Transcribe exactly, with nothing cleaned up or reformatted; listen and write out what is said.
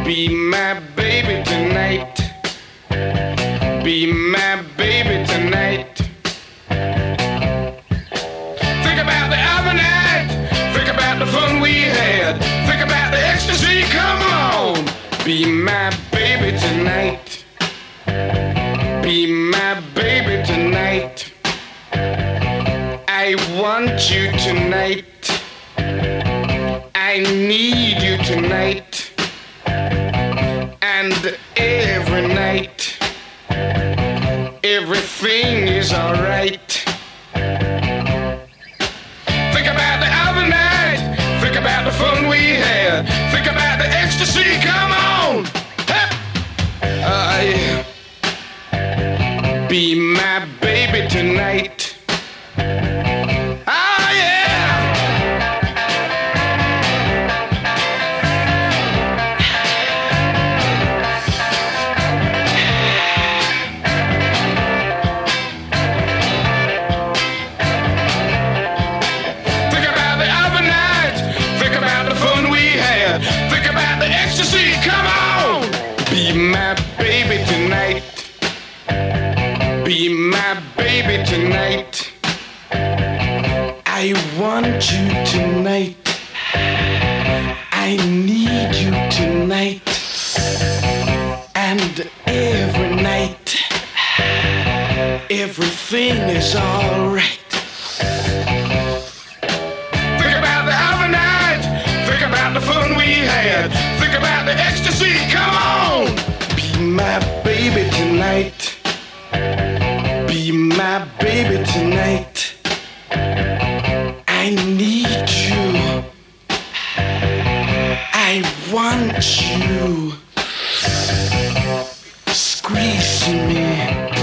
Be my baby tonight. Be my baby tonight. Think about the other night. Think about the fun we had. Think about the ecstasy. Come on. Be my baby tonight. Be my baby tonight. I want you tonight. I need you tonight. And every night, everything is alright. Think about the other night. Think about the fun we had. Think about the ecstasy. Come on. Hey. Uh, yeah. Be my baby tonight. Oh yeah. Think about the other night. Think about the fun we had. Think about the ecstasy. Come on. Be my baby tonight. Be my baby tonight. I want you tonight. I need you tonight. And every night, everything is alright. Think about the other night. Think about the fun we had. Think about the ecstasy. Come on. Be my baby tonight. Be my baby tonight. I need you. I want you. Squeeze me.